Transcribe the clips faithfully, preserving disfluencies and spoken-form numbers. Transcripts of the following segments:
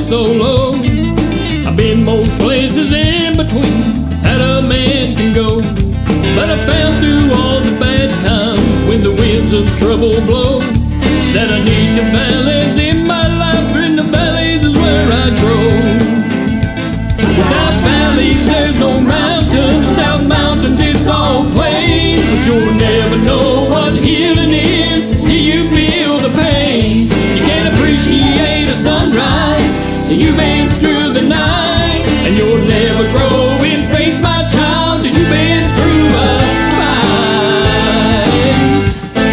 so low. I've been most places in between that a man can go, but I found through all the bad times when the winds of trouble blow that I need the valleys in my life, and the valleys is where I grow. Without valleys there's no mountains, without mountains it's all plain. But you'll never know what healing is till you feel the pain. You can't appreciate a sunrise till you've been through the night, and you'll never grow in faith, my child, till you've been through a fight.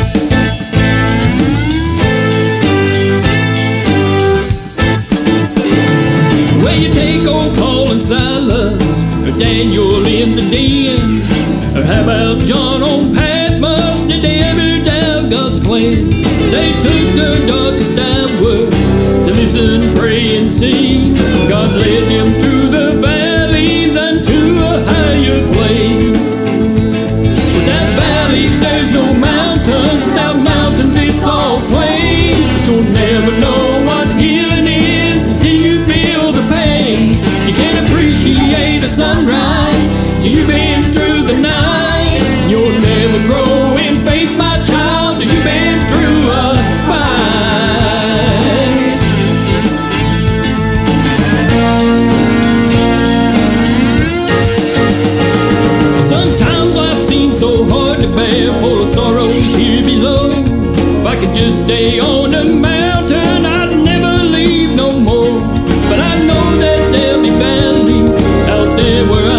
Well, you take old Paul and Silas, or Daniel in the den, or how about John on Patmos? Did they ever doubt God's plan? They took their darkest hour to listen, pray, and see. God led them through the valleys and to a higher place. Without valleys there's no mountains, without mountains it's all plains. But you'll never know what healing is till you feel the pain. You can't appreciate a sunrise till you've been through the night. You'll never grow in faith, my child, till you've been through a fight. Sometimes life seems so hard to bear, full of sorrows here below. If I could just stay on the mountain, I'd never leave no more. But I know that there'll be valleys out there where